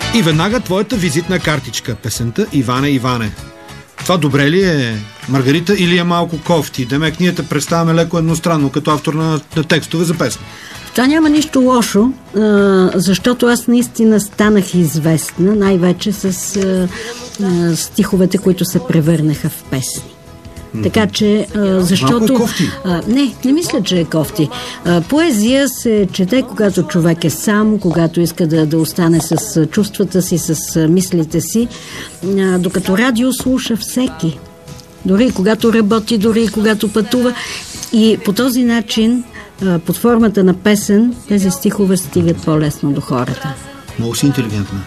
И веднага твоята визитна картичка, песента Иване, Иване. Това добре ли е, Маргарита, или е малко кофти? Демек ние те представяме леко едностранно, като автор на текстове за песни. Това няма нищо лошо, защото аз наистина станах известна, най-вече с стиховете, които се превърнаха в песни. Така че, защото... Не мисля, че е кофти. Поезия се чете, когато човек е сам, когато иска да остане с чувствата си, с мислите си, докато радио слуша всеки. Дори когато работи, дори когато пътува. И по този начин, под формата на песен, тези стихове стигат по-лесно до хората. Много си интелигентна.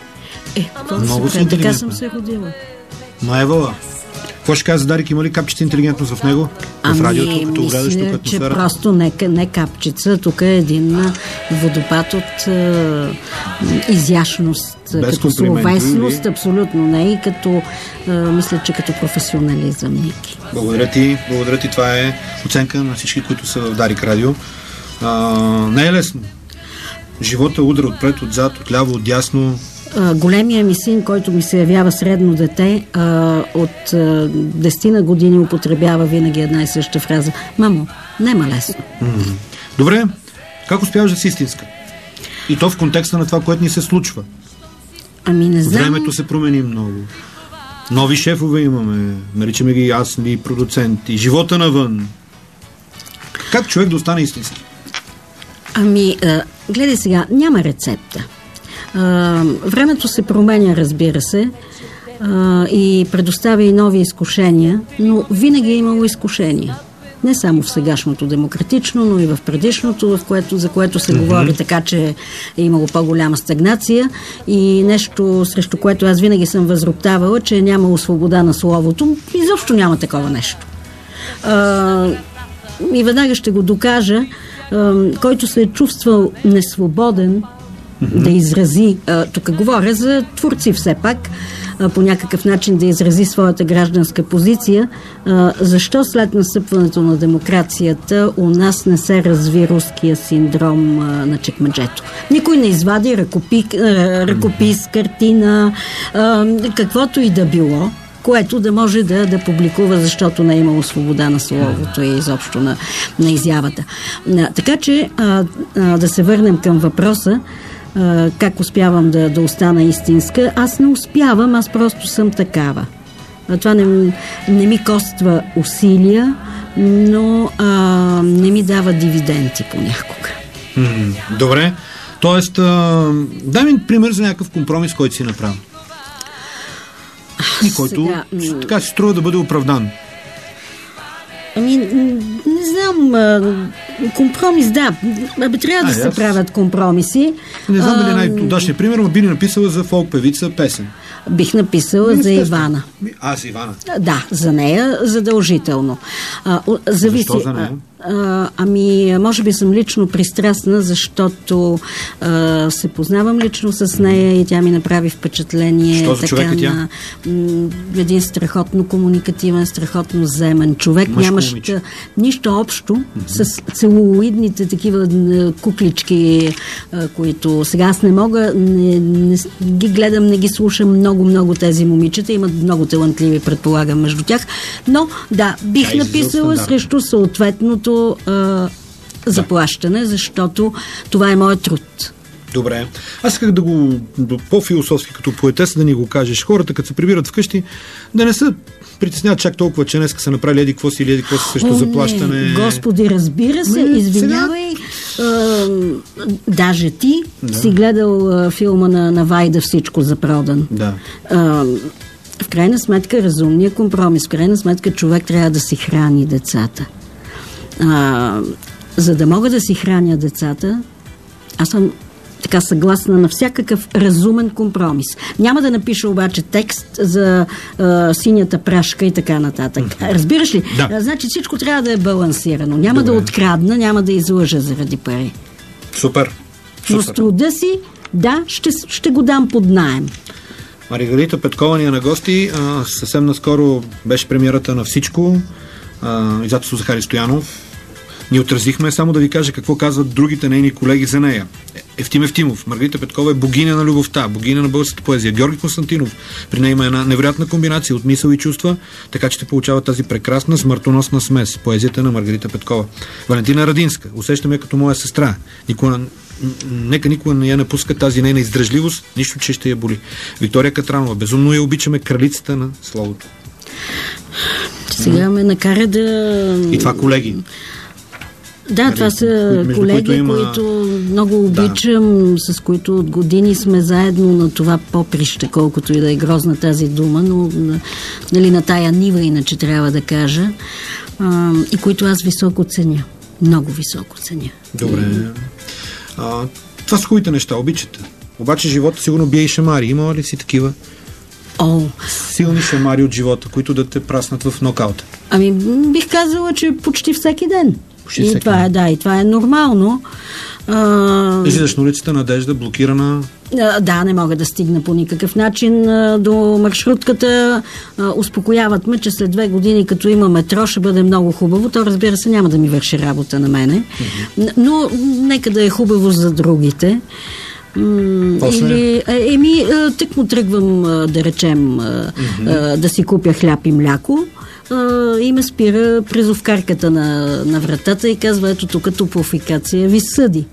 Много си интелигентна. Така съм се родила. Маевала. Какво ще каза Дарик? Има ли капчица интелигентност в него? В радиото, като гледаш тук атмосфера? Че просто не капчица. Тук е един водопад от изящност, като словесност, абсолютно не, и като мисля, че като професионализъм. Ники. Благодаря ти. Това е оценка на всички, които са в Дарик Радио. Не е лесно. Живота удра отпред, отзад, отляво, отдясно. Големия ми син, който ми се явява средно дете, от 10 години употребява винаги една и съща фраза. Мамо, нема лесно. Добре, как успяваш да си истинска? И то в контекста на това, което ни се случва. Ами не знам. Времето се промени много. Нови шефове имаме. Наричаме ги ясни продуценти. Живота навън. Как човек да остане истински? Ами, гледай сега, няма рецепта. Времето се променя, разбира се, и предоставя и нови изкушения, но винаги е имало изкушения. Не само в сегашното демократично, но и в предишното, за което се говори, така че е имало по-голяма стагнация, и нещо, срещу което аз винаги съм възроптавала, че е нямало свобода на словото. Изобщо няма такова нещо. И веднага ще го докажа. Който се е чувствал несвободен да изрази, тук говоря за творци все пак, по някакъв начин да изрази своята гражданска позиция, защо след настъпването на демокрацията у нас не се разви руския синдром на чекмеджето? Никой не извади ръкопис, картина, каквото и да било, което да може да публикува, защото не е имало свобода на словото и изобщо на изявата. Така че да се върнем към въпроса, как успявам да остана истинска. Аз не успявам, аз просто съм такава. Това не ми коства усилия, но не ми дава дивиденти понякога. Добре. Тоест, дай ми пример за някакъв компромис, който си направил. И който така си струва да бъде оправдан. Ами, не знам, компромис, да. Трябва да се правят компромиси. Не знам дали най-удачният пример, но би ни написала за фолк певица песен. Бих написала за Ивана. За Ивана? Да, за нея задължително. Зависи. Защо за нея? Ами, може би съм лично пристрастна, защото се познавам лично с нея и тя ми направи впечатление. Що за човек е тя? Един страхотно комуникативен, страхотно земен човек. Нямаш нищо общо с целулоидните такива куклички, които сега аз не мога, не ги гледам, не ги слушам много тези момичета. Имат много талантливи, предполагам, между тях. Но, да, бих написала срещу съответното заплащане, защото това е моят труд. Добре. Аз исках да го по-философски като поетеса да ни го кажеш. Хората, като се прибират вкъщи, да не се притесняват чак толкова, че днеска са направили еди какво си или еди какво си срещу заплащане. Господи, разбира се, извинявай. Даже ти си гледал филма на Вайда "Всичко за продан". Да. В крайна сметка разумният компромис. В крайна сметка човек трябва да си храни децата. За да мога да си храня децата, аз съм така съгласна на всякакъв разумен компромис. Няма да напиша обаче текст за синята прашка и така нататък. Разбираш ли? Да. Значи всичко трябва да е балансирано. Няма да открадна, няма да излъжа заради пари. Супер. Но с труда си, да, ще го дам под наем. Маргарита Петкова ни е на гости. Съвсем наскоро беше премиерата на "Всичко", издателство Захари Стоянов. Ние отразихме, само да ви кажа какво казват другите нейни колеги за нея. Евтим Евтимов. Маргарита Петкова е богиня на любовта, богиня на българската поезия. Георги Константинов. При нея има една невероятна комбинация от мисъл и чувства, така че ще получава тази прекрасна смъртоносна смес. Поезията на Маргарита Петкова. Валентина Радинска. Усещам я като моя сестра. Нека никога не я напуска тази нейна издръжливост, нищо, че ще я боли. Виктория Катранова. Безумно я обичаме, кралицата на словото. Сега ме накара да... И това колеги. Да, това са колеги, които много обичам, с които от години сме заедно на това поприще, колкото и да е грозна тази дума, но на тая нива, иначе трябва да кажа, и които аз високо ценя. Много високо ценя. Добре. Това са хубавите неща, обичате. Обаче живота сигурно бие и шамари. Има ли си такива? Силни шамари от живота, които да те праснат в нокаута? Бих казала, че почти всеки ден. И това е нормално. Излизаш на улицата, Надежда, блокирана? Да, не мога да стигна по никакъв начин до маршрутката. Успокояват ме, че след 2 години, като има метро, ще бъде много хубаво. То, разбира се, няма да ми върши работа на мене. Но нека да е хубаво за другите. Тък му тръгвам, да речем, да си купя хляб и мляко. И ме спира призовкарката на вратата и казва: ето тук топлофикация ви съди.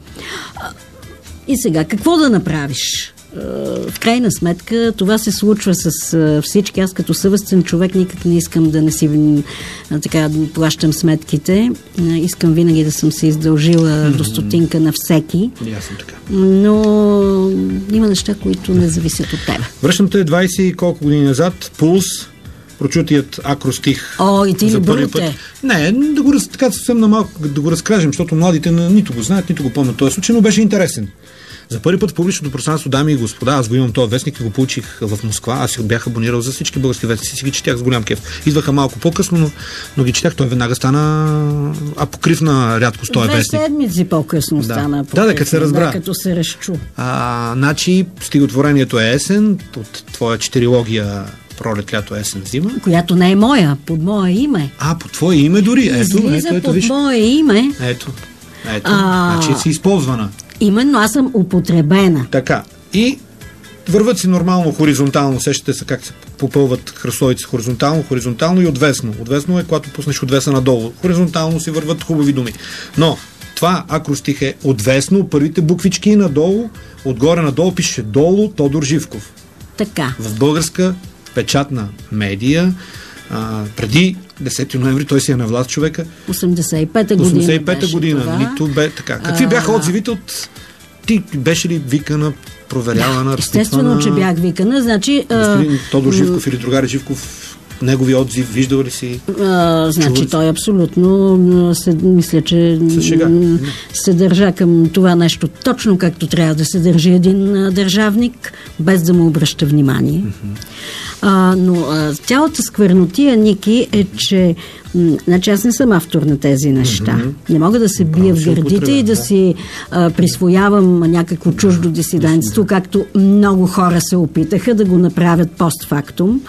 И сега, какво да направиш? В крайна сметка това се случва с всички. Аз като съвестен човек никак не искам да не си да плащам сметките. Искам винаги да съм се издължила до стотинка на всеки. Ясно така. Но има неща, които не зависят от тебе. Връщам те 20 и колко години назад. Пулс. Прочутият акростих. И ти ли бърте? Не, така съвсем на малко да го разкажем, защото младите нито го знаят, нито го помнят този случай, но беше интересен. За първи път в публичното пространство, дами и господа, аз го имам този вестник и го получих в Москва. Аз си бях абонирал за всички български вестници, си ги четях с голям кеф. Идваха малко по-късно, но ги четях. Той веднага стана апокрив на рядкост този вестник. 2 седмици по-късно стана апокрив. Да, като се разбра. Като се разчу. Значи, стихотворението е есен, от твоя 4-логия пролет, лято, есен, зима. Която не е моя, под мое име. Под твое име дори. Излиза под мое име. Ето. Значи си използвана. Именно, аз съм употребена. Така. И върват си нормално хоризонтално. Сещате се как се попълват храсовици хоризонтално и отвесно. Отвесно е, когато пуснеш отвеса надолу. Хоризонтално си върват хубави думи. Но това акростих е отвесно, първите буквички надолу, отгоре надолу пише долу Тодор Живков. Така. В българска печатна медия преди 10 ноември, той си е на власт човека. 85-та година. 85-та година. Нито бе така. Какви бяха отзивите от... Ти беше ли викана, проверявана, разпитвана? Естествено, че бях викана. Значи... Господин Тодор Живков или другари Живков, негови отзив, виждал ли си? Значи той абсолютно мисля, че се държа към това нещо точно както трябва да се държи един държавник, без да му обръща внимание. Но цялата сквернотия, Ники, е, че значи аз не съм автор на тези неща. Не мога да се бия в гърдите и да си присвоявам някакво чуждо дисидентство, както много хора се опитаха да го направят постфактум.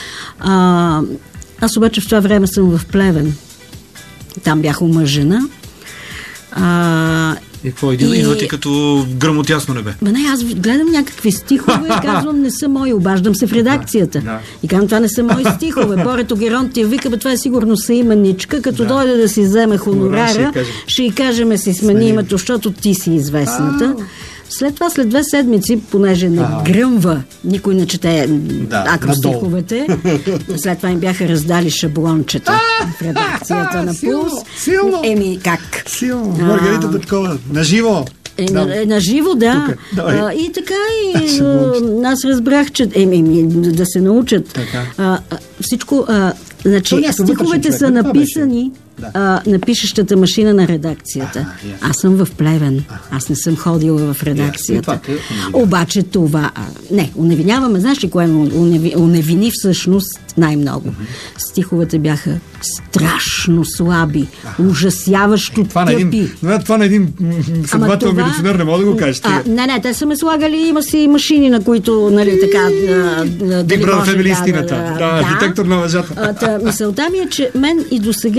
Аз обаче в това време съм в Плевен. Там бях омъжена. И какво? Идвате като гръм от ясно небе? Не, аз гледам някакви стихове и казвам, не са мои, обаждам се в редакцията. И казвам, това не са мои стихове. Борето Геронтия вика, това е сигурно съименничка, като дойде да си вземе хонорара, ще й кажем си смени името, защото ти си известната. След това, след 2 седмици, понеже не гръмва, никой не чете акростиховете, след това им бяха раздали шаблончета в редакцията на Пулс. Силно! Как? Силно! Маргарита Петкова, наживо! Наживо, да. И така аз разбрах, че да се научат. Всичко... Значи, стиховете са написани на пишещата машина на редакцията. Аз съм в Плевен. Аз не съм ходила в редакцията. Обаче това... Не, уневиняваме. Знаеш ли кое уневини всъщност най-много? Стиховете бяха страшно слаби, ужасяващо тъпи. Това на един следовател милиционер не мога да го кажеш. Не, те са ме слагали, има си машини, на които, нали, така... Биг Бръдър фемили истината. Детектор на лъжата. Мисълта ми е, че мен и до сега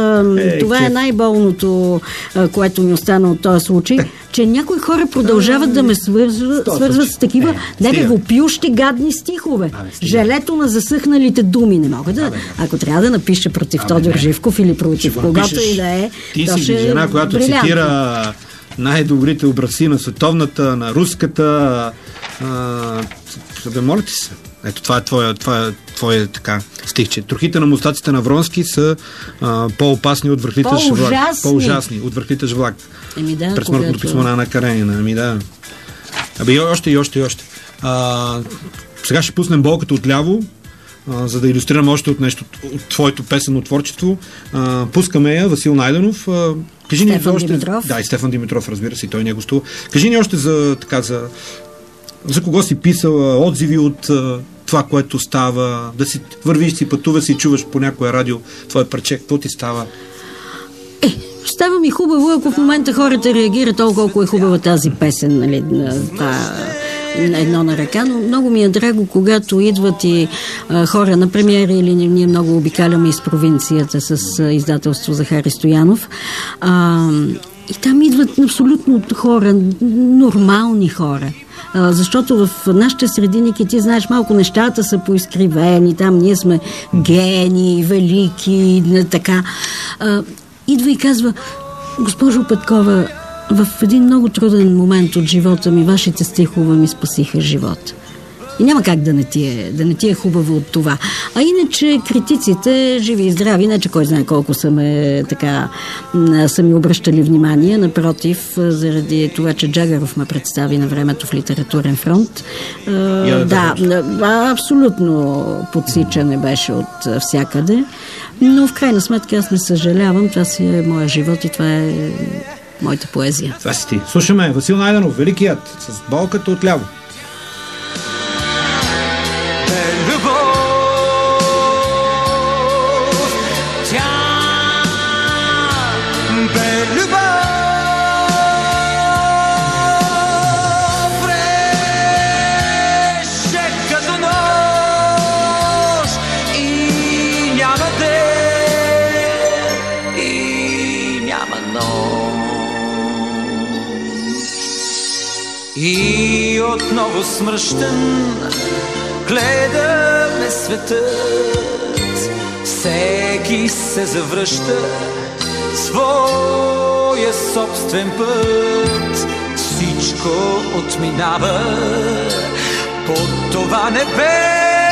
това е най-болното, което ми остана от този случай, че някои хора продължават да ме свързват с такива вопиющи гадни стихове. Желето на засъхналите думи. Не мога да... Ако трябва да напиша против Тодор Живков или против когото и да е, ти си жена, която цитира най-добрите образци на световната, на руската. Моля ти се. Ето, това е твое така стихче. Трохите на мустаците на Вронски са по-опасни от върхлитъж влак. По-ужасни от върхлитъж влак. През смъртното писмо на Ана Каренина. Още. Сега ще пуснем болката отляво, за да илюстрирам още от нещо от твоето песенно творчество. Пускаме я, Васил Найденов. Кажи ни още... Димитров. Да, и Стефан Димитров, разбира се, и той не гостува. Кажи ни още за кого си писал, отзиви от това, което става, да си вървиш, си пътуваш, си чуваш по някое радио твое парче, какво ти става? Става ми хубаво, ако в момента хората реагират толкова, колко е хубава тази песен, нали, на едно на ръка, но много ми е драго, когато идват и хора на премиери, или ние много обикаляме из провинцията с издателство Захари Стоянов. И там идват абсолютно хора, нормални хора. Защото в нашите срединики, ти знаеш, малко нещата са поизкривени, там ние сме гени, велики, така. Идва и казва: госпожо Петкова, в един много труден момент от живота ми вашите стихове ми спасиха живот. И няма как да не ти е хубаво от това. А иначе критиците, живи и здрави, иначе кой знае колко са ми обръщали внимание. Напротив, заради това, че Джагаров ме представи на времето в Литературен фронт. Абсолютно подсичане беше от всякъде. Но в крайна сметка аз не съжалявам. Това си е моя живот и това е моята поезия. Това си ти. Слушаме Васил Найденов, великият, с болката отляво. И отново смръщен гледаме светът, всеки се завръща своя собствен път, всичко отминава под това небе.